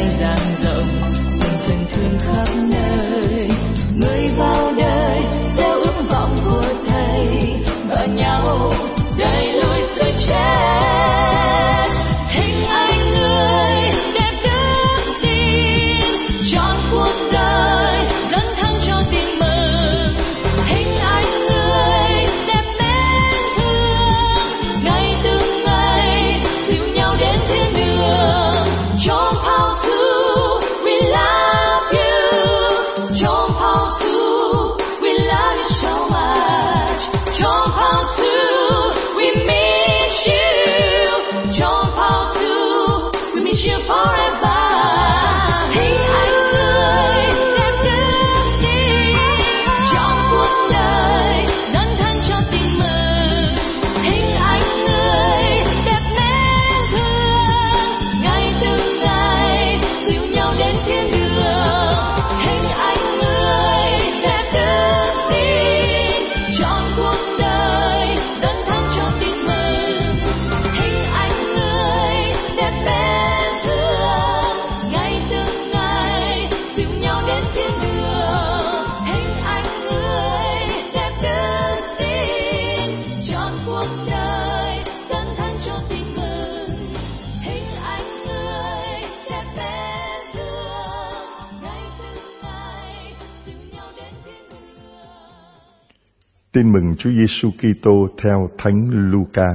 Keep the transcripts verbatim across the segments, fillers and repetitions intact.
trải dang rộng, tình thân thương khắp nơi. Người vào đời gieo ước vọng của Thầy và nhau đẩy lùi sự chết. Hình ảnh người đẹp đức tin trọn cuộc đời dấn thân cho tin mừng. Hình ảnh người đẹp mến thương ngày từng ngày dìu nhau đến thiên đường. John Paul two, we love you. John Paul two, we love you so much. John Paul two, we miss you. John Paul two, we miss you forever. Hình ảnh người đẹp đức tin trong cuộc đời dấn thân cho tin mừng. Hình ảnh người đẹp mến thương ngày từng ngày dìu nhau đến thiên đường. Hình ảnh người đẹp đức tin trọn cuộc đời dấn thân cho tin mừng. Hình ảnh người đẹp mến thương ngày từng ngày dìu nhau đến thiên đường. Hình ảnh người đẹp đức tin trọn cuộc đời dấn thân cho tin mừng. Hình ảnh người đẹp mến thương ngày từng ngày dìu nhau đến thiên đường. Tin mừng Chúa Giêsu Kitô theo Thánh Luca.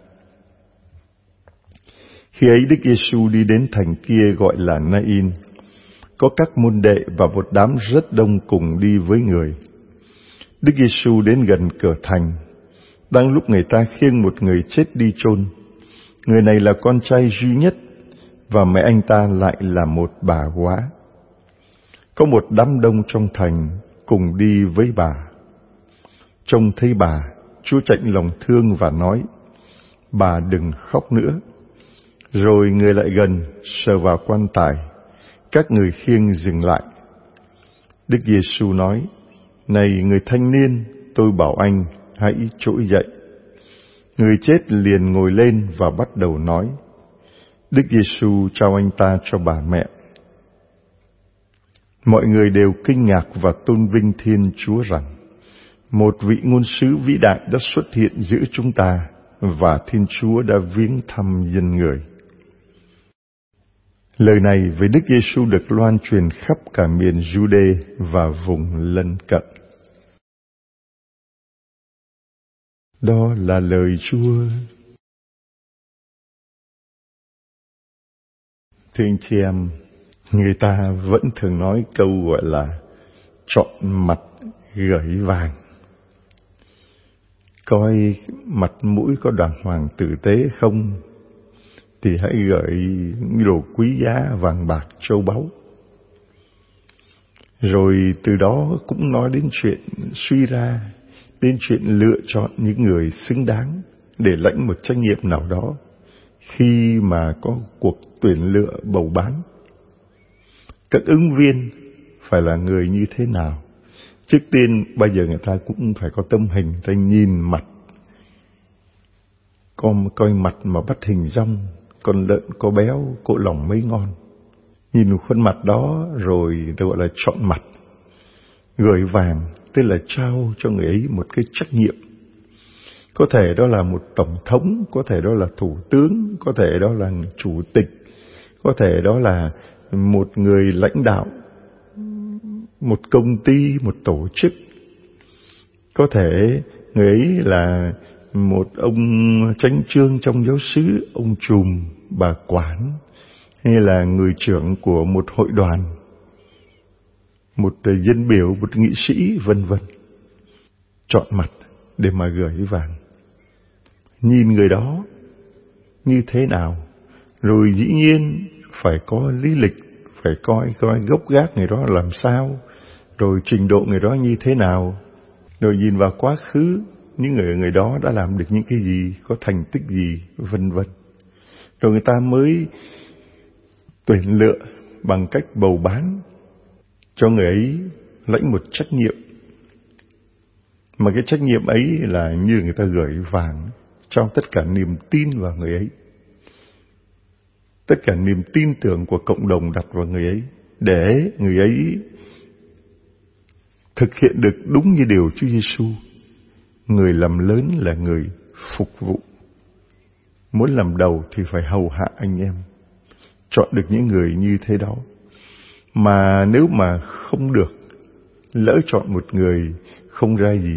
Khi ấy Đức Giêsu đi đến thành kia gọi là Nain, có các môn đệ và một đám rất đông cùng đi với người. Đức Giêsu đến gần cửa thành, đang lúc người ta khiêng một người chết đi chôn. Người này là con trai duy nhất và mẹ anh ta lại là một bà góa. Có một đám đông trong thành cùng đi với bà. Trông thấy bà, Chúa chạnh lòng thương và nói: "Bà đừng khóc nữa." Rồi người lại gần, sờ vào quan tài. Các người khiêng dừng lại. Đức Giêsu nói: "Này người thanh niên, tôi bảo anh, hãy trỗi dậy." Người chết liền ngồi lên và bắt đầu nói. Đức Giêsu trao anh ta cho bà mẹ. Mọi người đều kinh ngạc và tôn vinh Thiên Chúa rằng một vị ngôn sứ vĩ đại đã xuất hiện giữa chúng ta và Thiên Chúa đã viếng thăm dân người. Lời này về Đức Giêsu được loan truyền khắp cả miền Giu-đê và vùng lân cận. Đó là lời Chúa. Thưa anh chị em, người ta vẫn thường nói câu gọi là chọn mặt gởi vàng. Coi mặt mũi có đàng hoàng tử tế không, thì hãy gửi đồ quý giá vàng bạc châu báu. Rồi từ đó cũng nói đến chuyện suy ra, đến chuyện lựa chọn những người xứng đáng để lãnh một trách nhiệm nào đó khi mà có cuộc tuyển lựa bầu bán. Các ứng viên phải là người như thế nào? Trước tiên bây giờ người ta cũng phải có tâm hình, người ta nhìn mặt. Con coi mặt mà bắt hình dong, con lợn có béo, cỗ lòng mấy ngon. Nhìn khuôn mặt đó rồi người ta gọi là chọn mặt. Gửi vàng tức là trao cho người ấy một cái trách nhiệm. Có thể đó là một tổng thống, có thể đó là thủ tướng, có thể đó là chủ tịch, có thể đó là một người lãnh đạo, một công ty, một tổ chức. Có thể người ấy là một ông chánh chương trong giáo xứ, ông trùm, bà quản, hay là người trưởng của một hội đoàn, một dân biểu, một nghị sĩ, vân vân. Chọn mặt để mà gửi vàng. Nhìn người đó như thế nào, rồi dĩ nhiên phải có lý lịch, phải coi coi gốc gác người đó làm sao, rồi trình độ người đó như thế nào, rồi nhìn vào quá khứ, những người người đó đã làm được những cái gì, có thành tích gì, vân vân. Rồi người ta mới tuyển lựa bằng cách bầu bán cho người ấy lãnh một trách nhiệm. Mà cái trách nhiệm ấy là như người ta gửi vàng, cho tất cả niềm tin vào người ấy. tất cả niềm tin tưởng của cộng đồng đặt vào người ấy, để người ấy thực hiện được đúng như điều Chúa Giêsu. Người làm lớn là người phục vụ. Muốn làm đầu thì phải hầu hạ anh em. Chọn được những người như thế đó. Mà nếu mà không được, lỡ chọn một người không ra gì,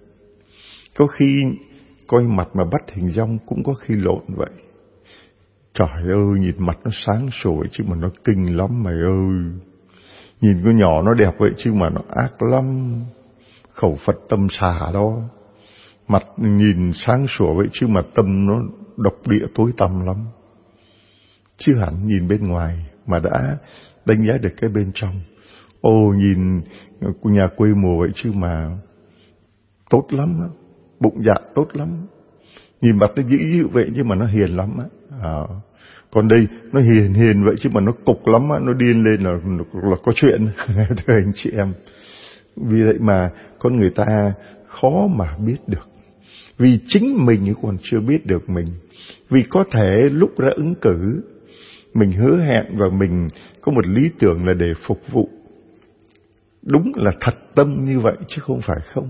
có khi coi mặt mà bắt hình dong, cũng có khi lộn vậy. Trời ơi, nhìn mặt nó sáng sủa chứ mà nó kinh lắm mày ơi. Nhìn con nhỏ nó đẹp vậy chứ mà nó ác lắm. Khẩu Phật tâm xà đó. Mặt nhìn sáng sủa vậy chứ mà tâm nó độc địa tối tăm lắm. Chứ hẳn nhìn bên ngoài mà đã đánh giá được cái bên trong. Ô, nhìn nhà quê mùa vậy chứ mà tốt lắm á. Bụng dạ tốt lắm. Nhìn mặt nó dữ dữ vậy chứ mà nó hiền lắm á. À, còn đây nó hiền hiền vậy chứ mà nó cục lắm á. Nó điên lên là, là có chuyện. Thưa anh chị em. Vì vậy mà con người ta khó mà biết được. Vì chính mình còn chưa biết được mình. Vì có thể lúc ra ứng cử, mình hứa hẹn và mình có một lý tưởng là để phục vụ. Đúng là thật tâm như vậy chứ không phải không.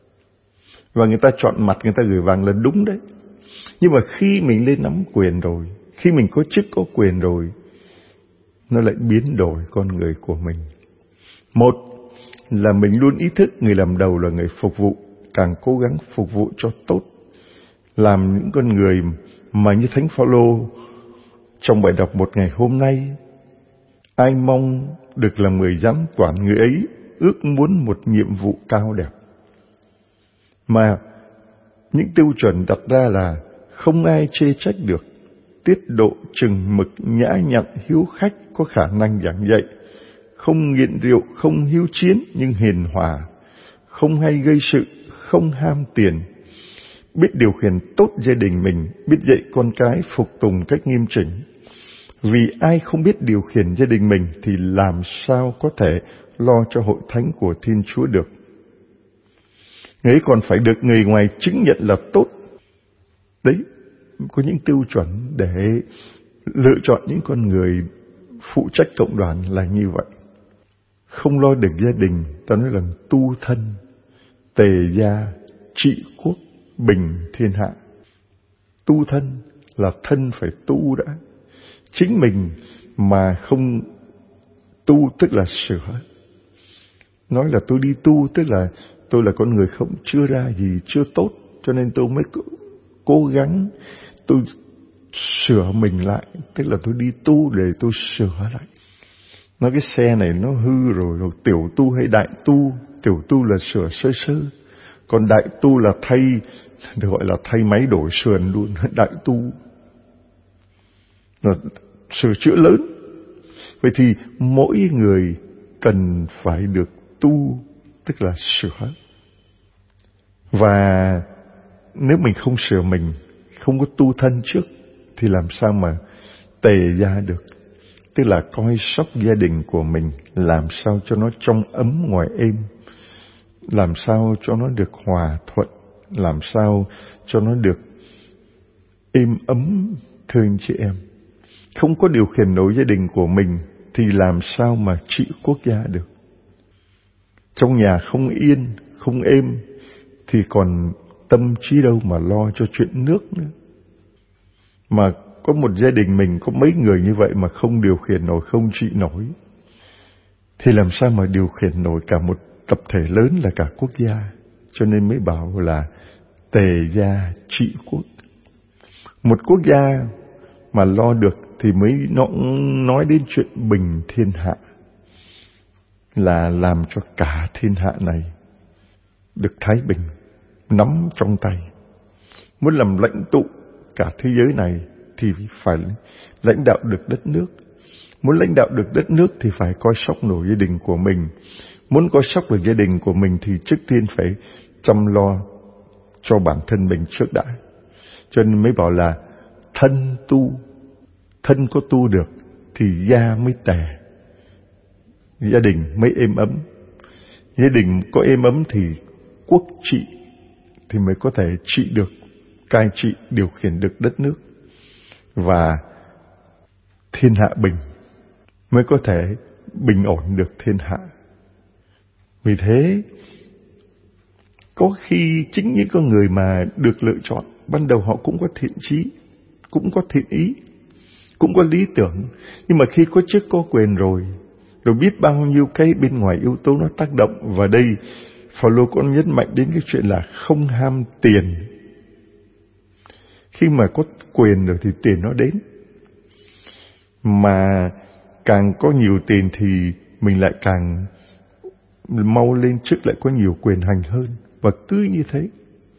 Và người ta chọn mặt, người ta gửi vàng là đúng đấy. Nhưng mà khi mình lên nắm quyền rồi, khi mình có chức có quyền rồi, nó lại biến đổi con người của mình. Một là mình luôn ý thức người làm đầu là người phục vụ, càng cố gắng phục vụ cho tốt. Làm những con người mà như Thánh Phaolô trong bài đọc một ngày hôm nay, ai mong được làm người giám quản người ấy ước muốn một nhiệm vụ cao đẹp. Mà những tiêu chuẩn đặt ra là không ai chê trách được, tiết độ, chừng mực, nhã nhặn, hiếu khách, có khả năng giảng dạy, không nghiện rượu, không hiếu chiến nhưng hiền hòa, không hay gây sự, không ham tiền, biết điều khiển tốt gia đình mình, biết dạy con cái phục tùng cách nghiêm chỉnh. Vì ai không biết điều khiển gia đình mình thì làm sao có thể lo cho hội thánh của Thiên Chúa được. Người ấy còn phải được người ngoài chứng nhận là tốt. Đấy, có những tiêu chuẩn để lựa chọn những con người phụ trách cộng đoàn là như vậy. Không lo được gia đình, ta nói là tu thân, tề gia, trị quốc, bình thiên hạ. Tu thân là thân phải tu đã. Chính mình mà không tu tức là sửa. Nói là tôi đi tu tức là tôi là con người không chưa ra gì, chưa tốt, cho nên tôi mới cố gắng tôi sửa mình lại, tức là tôi đi tu để tôi sửa lại. Nói cái xe này nó hư rồi, rồi tiểu tu hay đại tu? Tiểu tu là sửa sơ sơ, còn đại tu là thay, được gọi là thay máy đổi sườn luôn. Đại tu là sửa chữa lớn. Vậy thì mỗi người cần phải được tu, tức là sửa. Và nếu mình không sửa mình, không có tu thân trước, thì làm sao mà tề gia được? Tức là coi sóc gia đình của mình, làm sao cho nó trong ấm ngoài êm, làm sao cho nó được hòa thuận, làm sao cho nó được êm ấm. Thưa anh chị em, không có điều khiển nổi gia đình của mình thì làm sao mà trị quốc gia được? Trong nhà không yên, không êm thì còn tâm trí đâu mà lo cho chuyện nước nữa. Mà có một gia đình mình có mấy người như vậy mà không điều khiển nổi, không trị nổi, thì làm sao mà điều khiển nổi cả một tập thể lớn là cả quốc gia. Cho nên mới bảo là tề gia trị quốc. Một quốc gia mà lo được thì mới nói đến chuyện bình thiên hạ, là làm cho cả thiên hạ này được thái bình, nắm trong tay. Muốn làm lãnh tụ cả thế giới này thì phải lãnh đạo được đất nước. Muốn lãnh đạo được đất nước thì phải coi sóc nổi gia đình của mình. Muốn coi sóc được gia đình của mình thì trước tiên phải chăm lo cho bản thân mình trước đã. Cho nên mới bảo là thân tu. Thân có tu được thì gia mới tề, gia đình mới êm ấm. Gia đình có êm ấm thì quốc trị thì mới có thể trị được, cai trị, điều khiển được đất nước. Và thiên hạ bình, mới có thể bình ổn được thiên hạ. Vì thế, có khi chính những con người mà được lựa chọn, ban đầu họ cũng có thiện chí, cũng có thiện ý, cũng có lý tưởng. Nhưng mà khi có chức có quyền rồi, rồi biết bao nhiêu cái bên ngoài yếu tố nó tác động. Và đây, Phaolô có nhấn mạnh đến cái chuyện là không ham tiền. Khi mà có quyền rồi thì tiền nó đến. Mà càng có nhiều tiền thì mình lại càng mau lên chức, lại có nhiều quyền hành hơn. Và cứ như thế,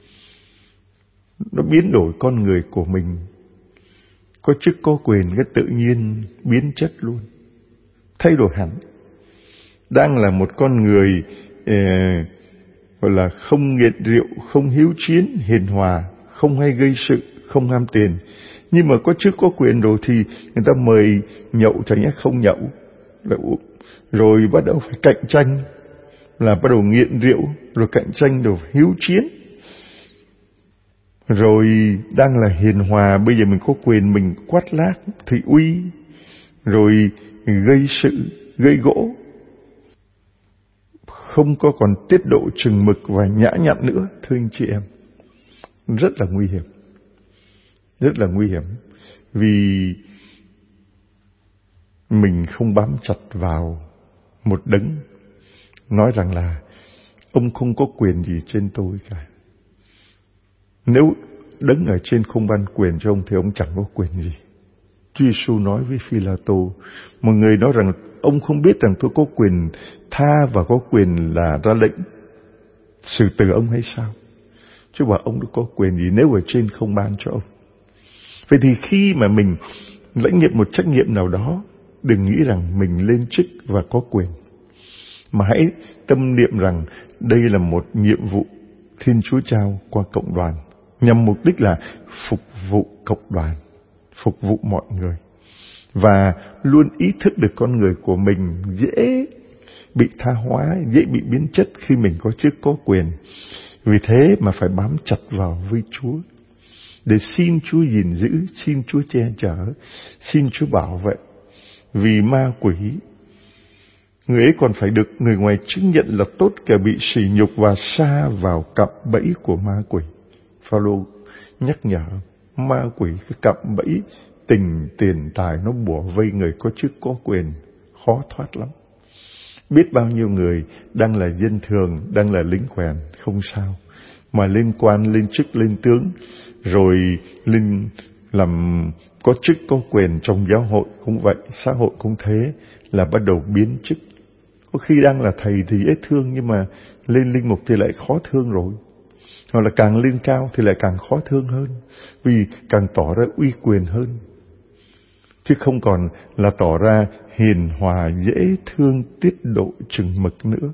nó biến đổi con người của mình. Có chức có quyền, cái tự nhiên biến chất luôn, thay đổi hẳn. Đang là một con người eh, gọi là không nghiện rượu, không hiếu chiến, hiền hòa, không hay gây sự, không ham tiền. Nhưng mà có chức có quyền rồi thì người ta mời nhậu, chẳng nhẽ không nhậu. Rồi bắt đầu phải cạnh tranh, là bắt đầu nghiện rượu, rồi cạnh tranh, rồi hiếu chiến. Rồi đang là hiền hòa, bây giờ mình có quyền, mình quát lác, thị uy, rồi gây sự, gây gỗ. Không có còn tiết độ chừng mực và nhã nhặn nữa, thưa anh chị em. Rất là nguy hiểm. Rất là nguy hiểm. Vì mình không bám chặt vào một đấng nói rằng là ông không có quyền gì trên tôi cả. Nếu đấng ở trên không ban quyền cho ông thì ông chẳng có quyền gì. Chúa Giêsu nói với Phi-la-tô, một người nói rằng ông không biết rằng tôi có quyền tha và có quyền là ra lệnh xử tử ông hay sao? Chúa bảo ông đâu có quyền gì nếu ở trên không ban cho ông. Vậy thì khi mà mình lãnh nhận một trách nhiệm nào đó, đừng nghĩ rằng mình lên chức và có quyền, mà hãy tâm niệm rằng đây là một nhiệm vụ Thiên Chúa trao qua cộng đoàn, nhằm mục đích là phục vụ cộng đoàn, phục vụ mọi người. Và luôn ý thức được con người của mình dễ bị tha hóa, dễ bị biến chất khi mình có chức có quyền. Vì thế mà phải bám chặt vào với Chúa, để xin Chúa gìn giữ, xin Chúa che chở, xin Chúa bảo vệ. Vì ma quỷ, người ấy còn phải được người ngoài chứng nhận là tốt kẻ bị sỉ nhục và sa vào cạm bẫy của ma quỷ. Phaolô nhắc nhở ma quỷ, cái cạm bẫy tình, tiền, tài nó bủa vây người có chức có quyền, khó thoát lắm. Biết bao nhiêu người đang là dân thường, đang là lính quèn, không sao, mà lên quan, lên chức, lên tướng, rồi lên làm có chức có quyền trong giáo hội cũng vậy, xã hội cũng thế, là bắt đầu biến chức. Có khi đang là thầy thì dễ thương, nhưng mà lên linh mục thì lại khó thương rồi. Hoặc là càng lên cao thì lại càng khó thương hơn, vì càng tỏ ra uy quyền hơn, chứ không còn là tỏ ra hiền hòa, dễ thương, tiết độ chừng mực nữa.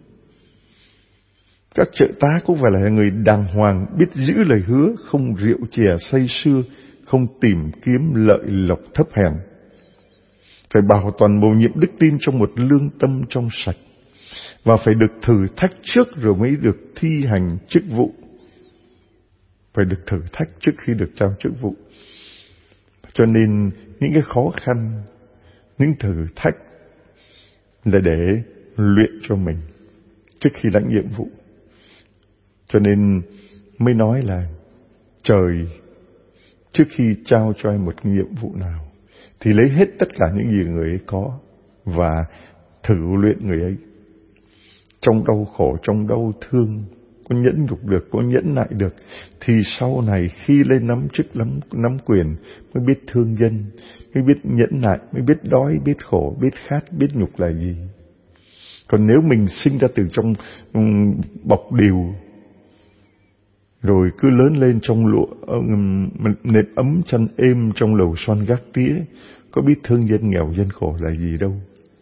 Các trợ tá cũng phải là người đàng hoàng, biết giữ lời hứa, không rượu chè say sưa, không tìm kiếm lợi lộc thấp hèn. Phải bảo toàn bầu nhiệm đức tin trong một lương tâm trong sạch, và phải được thử thách trước rồi mới được thi hành chức vụ. Phải được thử thách trước khi được trao chức vụ. Cho nên những cái khó khăn, những thử thách là để luyện cho mình trước khi lãnh nhiệm vụ. Cho nên mới nói là trời trước khi trao cho em một nhiệm vụ nào thì lấy hết tất cả những gì người ấy có và thử luyện người ấy. Trong đau khổ, trong đau thương, có nhẫn nhục được, có nhẫn nại được, thì sau này khi lên nắm chức, nắm, nắm quyền mới biết thương dân, mới biết nhẫn nại, mới biết đói, biết khổ, biết khát, biết nhục là gì. Còn nếu mình sinh ra từ trong um, bọc điều, rồi cứ lớn lên trong lụa um, nệm ấm chăn êm trong lầu xoan gác tía, có biết thương dân nghèo dân khổ là gì đâu.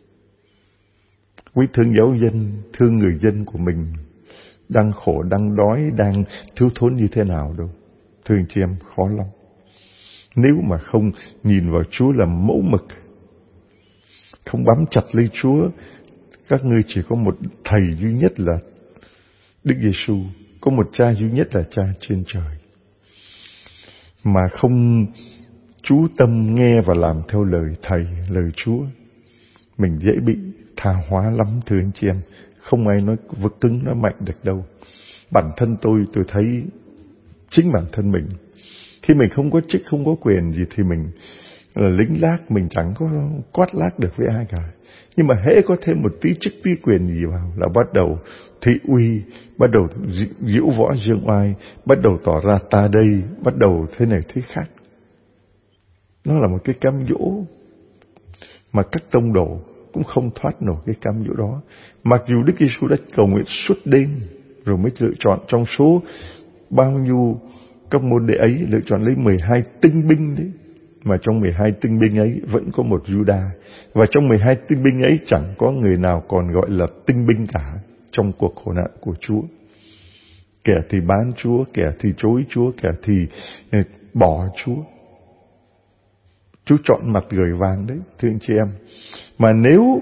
Quý thương giáo dân, thương người dân của mình đang khổ, đang đói, đang thiếu thốn như thế nào đâu. Thưa anh chị em, khó lắm. Nếu mà không nhìn vào Chúa làm mẫu mực, không bám chặt lấy Chúa, các ngươi chỉ có một thầy duy nhất là Đức Giêsu, có một cha duy nhất là cha trên trời. Mà không chú tâm nghe và làm theo lời Thầy, lời Chúa, mình dễ bị tha hóa lắm thưa anh chị em. Không ai nói vực cứng nói mạnh được đâu. Bản thân tôi, tôi thấy chính bản thân mình, khi mình không có chức, không có quyền gì thì mình là lính lác, mình chẳng có quát lác được với ai cả. Nhưng mà hễ có thêm một tí chức tí quyền gì vào là bắt đầu thị uy, bắt đầu diễu võ dương oai, bắt đầu tỏ ra ta đây, bắt đầu thế này thế khác. Nó là một cái cám dỗ mà các tông đồ cũng không thoát nổi cái cám dỗ đó. Mặc dù Đức Giêsu đã cầu nguyện suốt đêm rồi mới lựa chọn trong số bao nhiêu các môn đệ ấy, lựa chọn lấy mười hai tinh binh đấy. Mà trong mười hai tinh binh ấy vẫn có một Juda. Và trong mười hai tinh binh ấy chẳng có người nào còn gọi là tinh binh cả trong cuộc khổ nạn của Chúa. Kẻ thì bán Chúa, kẻ thì chối Chúa, kẻ thì bỏ Chúa. Chúa chọn mặt gửi vàng đấy, thưa anh chị em. Mà nếu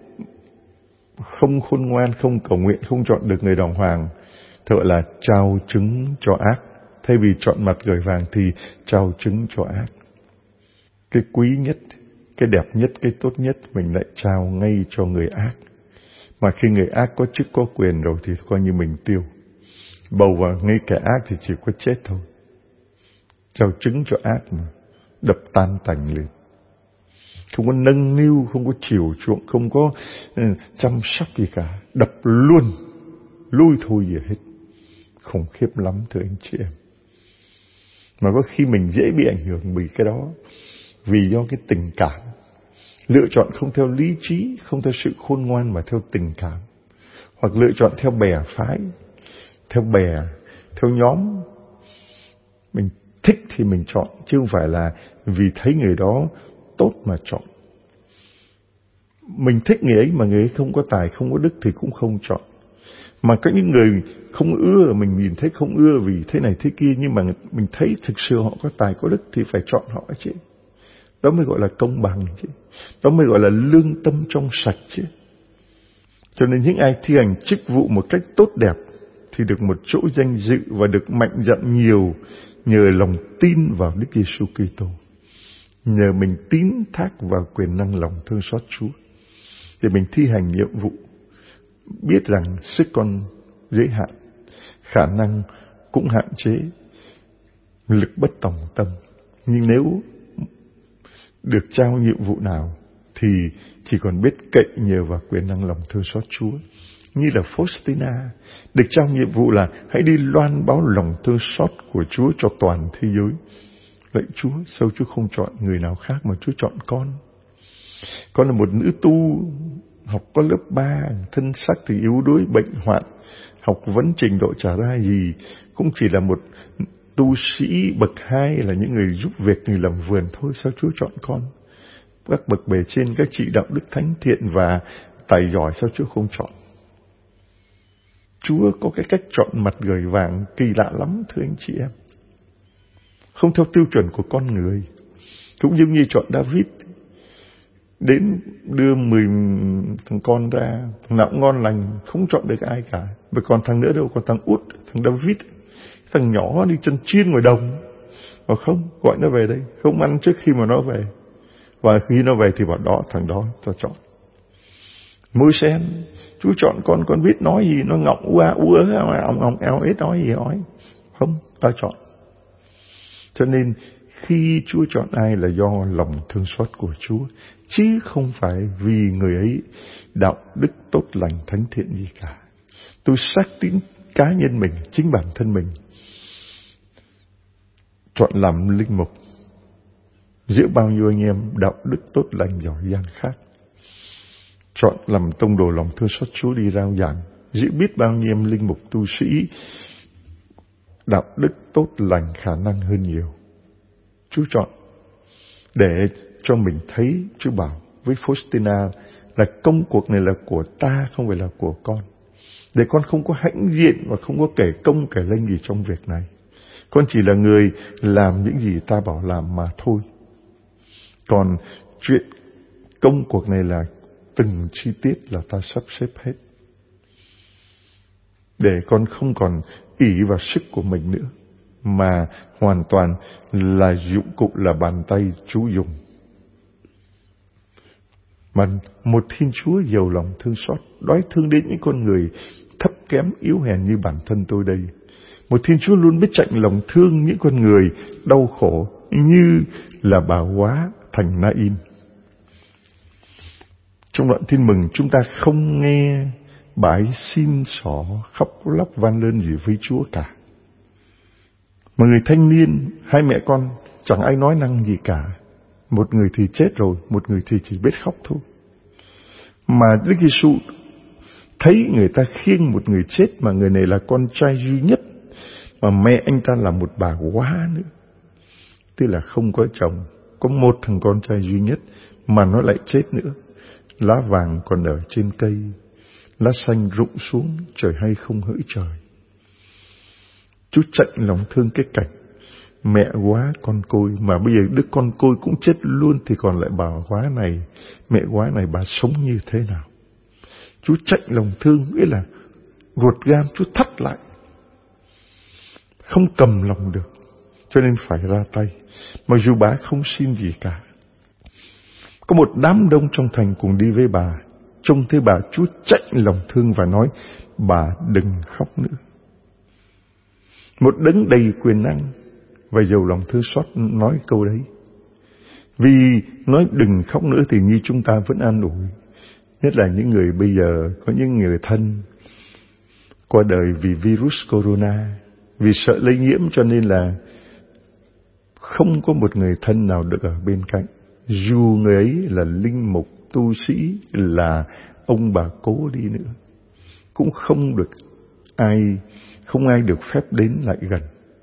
không khôn ngoan, không cầu nguyện, không chọn được người đàng hoàng, thì gọi là trao trứng cho ác. Thay vì chọn mặt gửi vàng thì trao trứng cho ác. Cái quý nhất, cái đẹp nhất, cái tốt nhất mình lại trao ngay cho người ác. Mà khi người ác có chức có quyền rồi thì coi như mình tiêu. Bầu vào ngay kẻ ác thì chỉ có chết thôi. Trao trứng cho ác mà đập tan tành lên. Không có nâng niu, không có chiều chuộng, không có uh, chăm sóc gì cả. Đập luôn, lui thôi gì hết. Khủng khiếp lắm thưa anh chị em. Mà có khi mình dễ bị ảnh hưởng bởi cái đó. Vì do cái tình cảm. Lựa chọn không theo lý trí, không theo sự khôn ngoan mà theo tình cảm. Hoặc lựa chọn theo bè phái, theo bè, theo nhóm. Mình thích thì mình chọn, chứ không phải là vì thấy người đó tốt mà chọn. Mình thích người ấy mà người ấy không có tài, không có đức thì cũng không chọn. Mà có những người không ưa, mình nhìn thấy không ưa vì thế này thế kia, nhưng mà mình thấy thực sự họ có tài, có đức thì phải chọn họ chứ. Đó mới gọi là công bằng chứ. Đó mới gọi là lương tâm trong sạch chứ. Cho nên những ai thi hành chức vụ một cách tốt đẹp thì được một chỗ danh dự và được mạnh dạn nhiều nhờ lòng tin vào Đức Giêsu Kitô. Nhờ mình tín thác vào quyền năng lòng thương xót Chúa. Để mình thi hành nhiệm vụ. Biết rằng sức con giới hạn, khả năng cũng hạn chế, lực bất tòng tâm. Nhưng nếu được trao nhiệm vụ nào thì chỉ còn biết cậy nhờ vào quyền năng lòng thương xót Chúa. Như là Faustina được trao nhiệm vụ là hãy đi loan báo lòng thương xót của Chúa cho toàn thế giới. Lạy Chúa, sao Chúa không chọn người nào khác mà Chúa chọn con? Con là một nữ tu, học có lớp ba, thân xác thì yếu đuối, bệnh hoạn, học vấn trình độ chả ra gì, cũng chỉ là một tu sĩ bậc hai, là những người giúp việc, người làm vườn thôi. Sao Chúa chọn con? Các bậc bề trên, các chị đạo đức thánh thiện và tài giỏi, sao Chúa không chọn? Chúa có cái cách chọn mặt gửi vàng kỳ lạ lắm thưa anh chị em. Không theo tiêu chuẩn của con người. Cũng giống như chọn David. Đến đưa mười thằng con ra, thằng nào cũng ngon lành, không chọn được ai cả. Bởi còn thằng nữa đâu, còn thằng út, thằng David, thằng nhỏ đi chân chiên ngoài đồng. Và không, gọi nó về đây, không ăn trước khi mà nó về. Và khi nó về thì bảo đó, thằng đó ta chọn. Môi-sen, Chúa chọn con, con biết nói gì, nó ngọng ua ua, ông ông eo ết nói gì nói. Không, ta chọn. Cho nên khi Chúa chọn ai là do lòng thương xót của Chúa, chứ không phải vì người ấy đạo đức tốt lành thánh thiện gì cả. Tôi xác tín cá nhân mình, chính bản thân mình, chọn làm linh mục giữa bao nhiêu anh em đạo đức tốt lành giỏi giang khác. Chọn làm tông đồ lòng thương xót Chúa đi rao giảng giữa biết bao nhiêu em linh mục tu sĩ đạo đức tốt lành khả năng hơn nhiều. Chúa chọn để cho mình thấy. Chúa bảo với Faustina là công cuộc này là của ta, không phải là của con. Để con không có hãnh diện và không có kể công kể lênh gì trong việc này. Con chỉ là người làm những gì ta bảo làm mà thôi. Còn chuyện công cuộc này là từng chi tiết là ta sắp xếp hết. Để con không còn ỷ vào sức của mình nữa, mà hoàn toàn là dụng cụ, là bàn tay Chúa dùng. Mà một Thiên Chúa giàu lòng thương xót, đói thương đến những con người thấp kém yếu hèn như bản thân tôi đây. Một Thiên Chúa luôn biết chạnh lòng thương những con người đau khổ như là bà Hóa thành Na-in. Trong đoạn Tin Mừng, chúng ta không nghe bà ấy xin xỏ khóc lóc van lơn gì với Chúa cả. Mà người thanh niên, hai mẹ con chẳng ai nói năng gì cả. Một người thì chết rồi, một người thì chỉ biết khóc thôi. Mà Đức Giêsu thấy người ta khiêng một người chết, mà người này là con trai duy nhất, mà mẹ anh ta là một bà Hóa nữa, tức là không có chồng, có một thằng con trai duy nhất mà nó lại chết nữa. Lá vàng còn ở trên cây, lá xanh rụng xuống, trời hay không hỡi trời. Chú chạnh lòng thương cái cảnh mẹ Hóa con côi, mà bây giờ đứa con côi cũng chết luôn, thì còn lại bà Hóa này, mẹ Hóa này bà sống như thế nào? Chú chạnh lòng thương, nghĩa là ruột gan chú thắt lại, không cầm lòng được, cho nên phải ra tay. Mặc dù bà không xin gì cả. Có một đám đông trong thành cùng đi với bà, trông thấy bà, Chúa chạnh lòng thương và nói: bà đừng khóc nữa. Một đấng đầy quyền năng và giàu lòng thương xót nói câu đấy. Vì nói đừng khóc nữa thì như chúng ta vẫn an ủi. Nhất là những người bây giờ có những người thân qua đời vì virus corona, vì sợ lây nhiễm cho nên là không có một người thân nào được ở bên cạnh. Dù người ấy là linh mục, tu sĩ, là ông bà cố đi nữa, cũng không được ai, không ai được phép đến lại gần.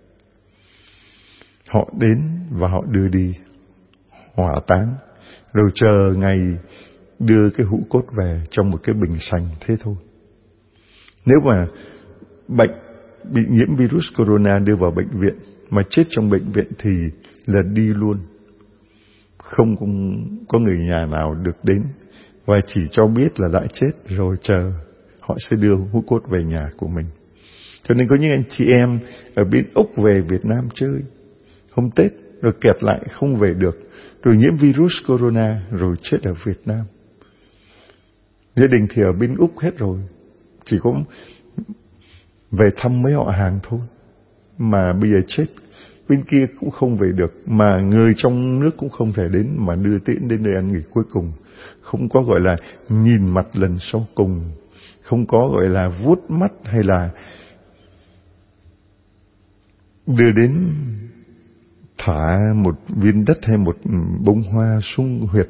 Họ đến và họ đưa đi hỏa táng, rồi chờ ngày đưa cái hũ cốt về trong một cái bình sành, thế thôi. Nếu mà bệnh bị nhiễm virus corona đưa vào bệnh viện mà chết trong bệnh viện thì là đi luôn. Không có người nhà nào được đến, và chỉ cho biết là đã chết rồi chờ họ sẽ đưa hũ cốt về nhà của mình. Cho nên có những anh chị em ở bên Úc về Việt Nam chơi hôm Tết rồi kẹt lại không về được, rồi nhiễm virus corona rồi chết ở Việt Nam. Gia đình thì ở bên Úc hết rồi, chỉ có về thăm mấy họ hàng thôi, mà bây giờ chết bên kia cũng không về được, mà người trong nước cũng không thể đến mà đưa tiễn đến nơi ăn nghỉ cuối cùng. Không có gọi là nhìn mặt lần sau cùng, không có gọi là vuốt mắt hay là đưa đến thả một viên đất hay một bông hoa xuống huyệt.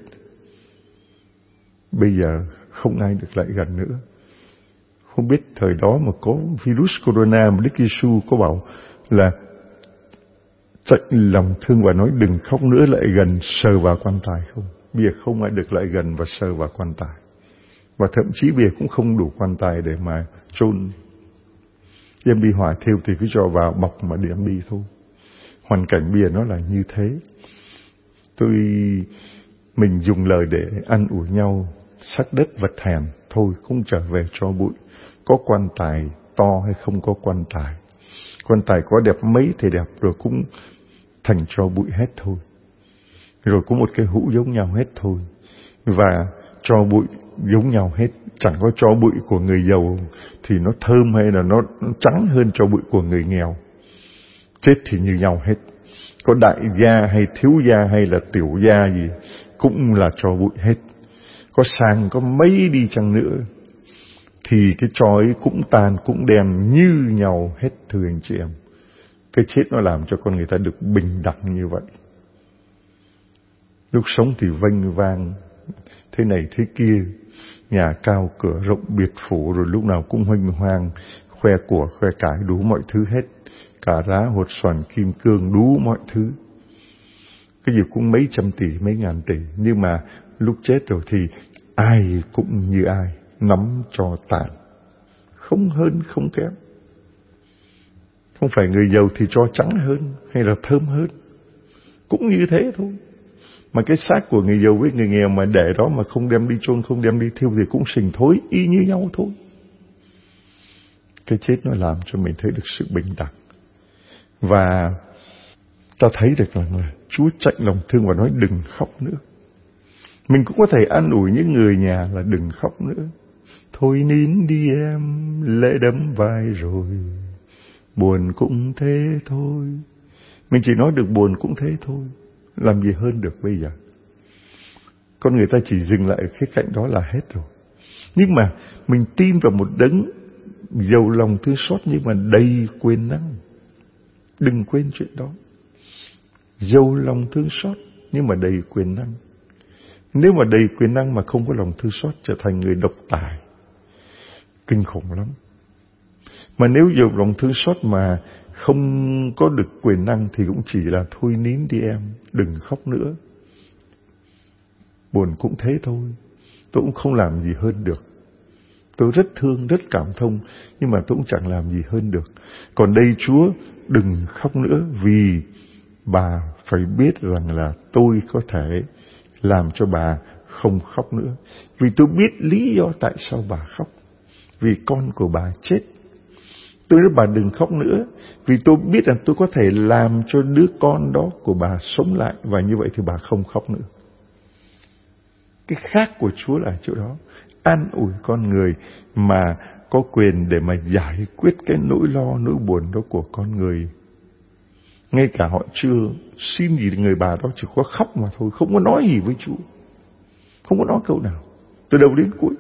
Bây giờ không ai được lại gần nữa. Không biết thời đó mà có virus corona mà Đức Giêsu có bảo là chạnh lòng thương và nói đừng khóc nữa lại gần sờ vào quan tài không? Bây giờ không ai được lại gần và sờ vào quan tài. Và thậm chí bây giờ cũng không đủ quan tài để mà chôn. Đem bi hỏa thiêu thì cứ cho vào bọc mà đem đi thôi. Hoàn cảnh bây giờ nó là như thế. Tôi mình dùng lời để ăn ủi nhau, sắc đất vật hèn thôi cũng trở về cho bụi. Có quan tài to hay không có quan tài, quan tài có đẹp mấy thì đẹp rồi cũng thành cho bụi hết thôi. Rồi có một cái hũ giống nhau hết thôi, và cho bụi giống nhau hết. Chẳng có cho bụi của người giàu thì nó thơm hay là nó trắng hơn cho bụi của người nghèo. Chết thì như nhau hết. Có đại gia hay thiếu gia hay là tiểu gia gì cũng là cho bụi hết. Có sang có mấy đi chăng nữa thì cái tro ấy cũng tàn cũng đen như nhau hết, thưa anh chị em. Cái chết nó làm cho con người ta được bình đẳng như vậy. Lúc sống thì vênh vang thế này thế kia, nhà cao cửa rộng biệt phủ, rồi lúc nào cũng huênh hoang, khoe của khoe cải đủ mọi thứ hết, cả rá hột xoàn kim cương đủ mọi thứ. Cái gì cũng mấy trăm tỷ mấy ngàn tỷ, nhưng mà lúc chết rồi thì ai cũng như ai, nắm cho tàn, không hơn không kém. Không phải người giàu thì cho trắng hơn hay là thơm hơn, cũng như thế thôi. Mà cái xác của người giàu với người nghèo mà để đó mà không đem đi chôn, không đem đi thiêu thì cũng sình thối y như nhau thôi. Cái chết nó làm cho mình thấy được sự bình đẳng. Và ta thấy được rằng là Chúa chạnh lòng thương và nói đừng khóc nữa. Mình cũng có thể an ủi những người nhà là đừng khóc nữa. Thôi nín đi em, lệ đẫm vai rồi, buồn cũng thế thôi. Mình chỉ nói được buồn cũng thế thôi, làm gì hơn được bây giờ. Con người ta chỉ dừng lại ở khía cạnh đó là hết rồi. Nhưng mà mình tin vào một đấng giàu lòng thương xót nhưng mà đầy quyền năng. Đừng quên chuyện đó. Giàu lòng thương xót nhưng mà đầy quyền năng. Nếu mà đầy quyền năng mà không có lòng thương xót, trở thành người độc tài, kinh khủng lắm. Mà nếu giàu lòng thương xót mà không có được quyền năng thì cũng chỉ là thôi nín đi em, đừng khóc nữa. Buồn cũng thế thôi, tôi cũng không làm gì hơn được. Tôi rất thương, rất cảm thông, nhưng mà tôi cũng chẳng làm gì hơn được. Còn đây Chúa, đừng khóc nữa, vì bà phải biết rằng là tôi có thể làm cho bà không khóc nữa. Vì tôi biết lý do tại sao bà khóc. Vì con của bà chết. Tôi nói bà đừng khóc nữa, vì tôi biết rằng tôi có thể làm cho đứa con đó của bà sống lại, và như vậy thì bà không khóc nữa. Cái khác của Chúa là chỗ đó. An ủi con người mà có quyền để mà giải quyết cái nỗi lo, nỗi buồn đó của con người. Ngay cả họ chưa xin gì người bà đó, chỉ có khóc mà thôi, không có nói gì với Chúa. Không có nói câu nào, từ đầu đến cuối.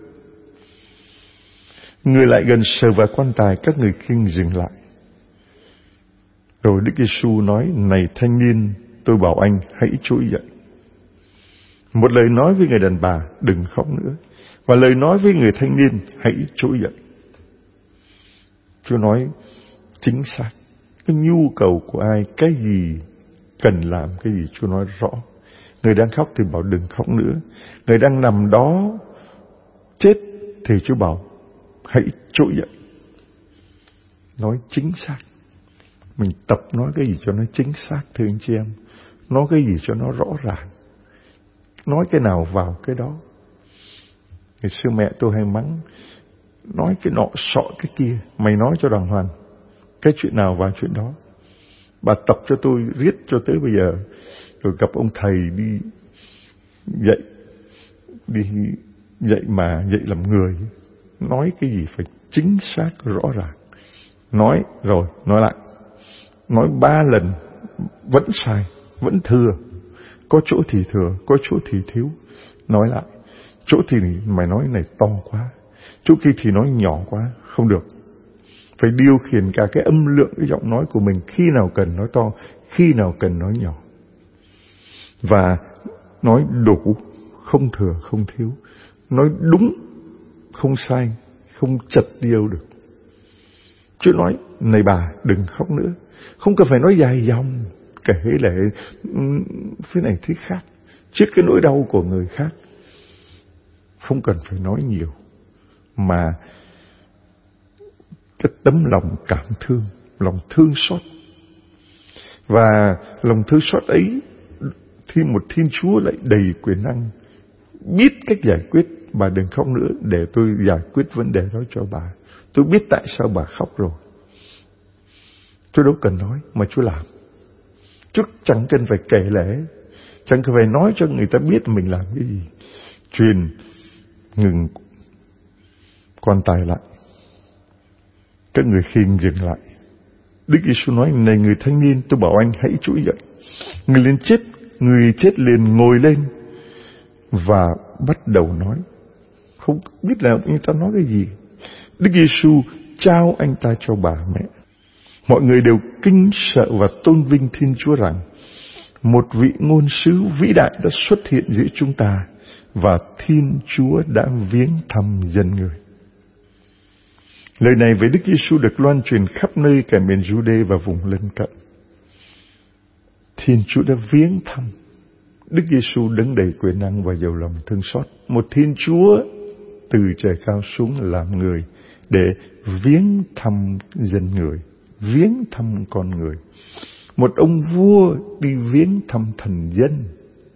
Người lại gần sờ vào quan tài, các người kinh dừng lại. Rồi Đức Giêsu nói, này thanh niên, tôi bảo anh hãy trỗi dậy. Một lời nói với người đàn bà, đừng khóc nữa. Và lời nói với người thanh niên, hãy trỗi dậy. Chúa nói chính xác. Cái nhu cầu của ai, cái gì cần làm, cái gì Chúa nói rõ. Người đang khóc thì bảo đừng khóc nữa. Người đang nằm đó chết thì Chúa bảo hãy trỗi dậy. Nói chính xác. Mình tập nói cái gì cho nó chính xác, thưa anh chị em. Nói cái gì cho nó rõ ràng. Nói cái nào vào cái đó. Ngày xưa mẹ tôi hay mắng, nói cái nọ sọ cái kia, mày nói cho đàng hoàng, cái chuyện nào vào chuyện đó. Bà tập cho tôi riết cho tới bây giờ. Rồi gặp ông thầy đi dạy, đi dạy mà dạy làm người, nói cái gì phải chính xác rõ ràng. Nói rồi nói lại, nói ba lần vẫn sai, vẫn thừa. Có chỗ thì thừa, có chỗ thì thiếu. Nói lại, chỗ thì mày nói này to quá, chỗ kia thì nói nhỏ quá, không được. Phải điều khiển cả cái âm lượng, cái giọng nói của mình, khi nào cần nói to, khi nào cần nói nhỏ. Và nói đủ, không thừa, không thiếu. Nói đúng, không sai, không chật đi đâu được. Chúa nói, này bà, đừng khóc nữa. Không cần phải nói dài dòng, kể lệ phía này thế khác, trước cái nỗi đau của người khác. Không cần phải nói nhiều, mà cái tấm lòng cảm thương, lòng thương xót. Và lòng thương xót ấy, khi một Thiên Chúa lại đầy quyền năng, biết cách giải quyết. Bà đừng khóc nữa, để tôi giải quyết vấn đề đó cho bà. Tôi biết tại sao bà khóc rồi. Tôi đâu cần nói, mà Chúa làm. Chúa chẳng cần phải kể lể, chẳng cần phải nói cho người ta biết mình làm cái gì. Truyền, ngừng quan tài lại. Các người khiêng dừng lại. Đức Giêsu nói, này người thanh niên, tôi bảo anh hãy trỗi dậy. Người lên chết, người chết liền ngồi lên và bắt đầu nói. Không biết là người ta nói cái gì. Đức Giêsu trao anh ta cho bà mẹ. Mọi người đều kinh sợ và tôn vinh Thiên Chúa rằng một vị ngôn sứ vĩ đại đã xuất hiện giữa chúng ta, và Thiên Chúa đã viếng thăm dân người. Lời này về Đức Giêsu được loan truyền khắp nơi cả miền Giu-đê và vùng lân cận. Thiên Chúa đã viếng thăm. Đức Giêsu đấng đầy quyền năng và giàu lòng thương xót, một Thiên Chúa từ trời cao xuống làm người để viếng thăm dân người, viếng thăm con người. Một ông vua đi viếng thăm thần dân.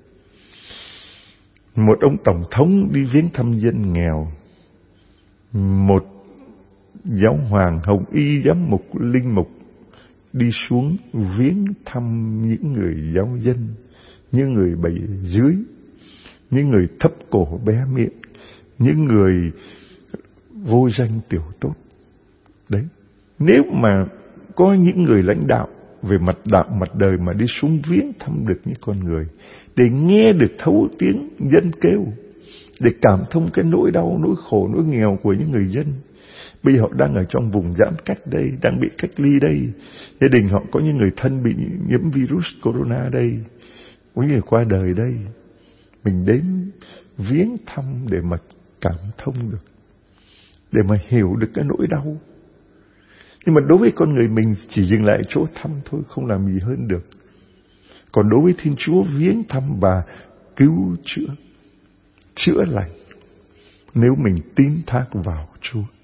Một ông tổng thống đi viếng thăm dân nghèo. Một giáo hoàng, hồng y, giám mục, linh mục đi xuống viếng thăm những người giáo dân, những người bầy dưới, những người thấp cổ bé miệng, những người vô danh tiểu tốt. Đấy, nếu mà có những người lãnh đạo về mặt đạo mặt đời mà đi xuống viếng thăm được những con người, để nghe được thấu tiếng dân kêu, để cảm thông cái nỗi đau, nỗi khổ, nỗi nghèo của những người dân. Bây giờ họ đang ở trong vùng giãn cách đây, đang bị cách ly đây. Gia đình họ có những người thân bị nhiễm virus corona đây, có những người qua đời đây. Mình đến viếng thăm để mà cảm thông được, để mà hiểu được cái nỗi đau. Nhưng mà đối với con người mình chỉ dừng lại chỗ thăm thôi, không làm gì hơn được. Còn đối với Thiên Chúa, viếng thăm và cứu chữa, chữa lành, nếu mình tín thác vào Chúa.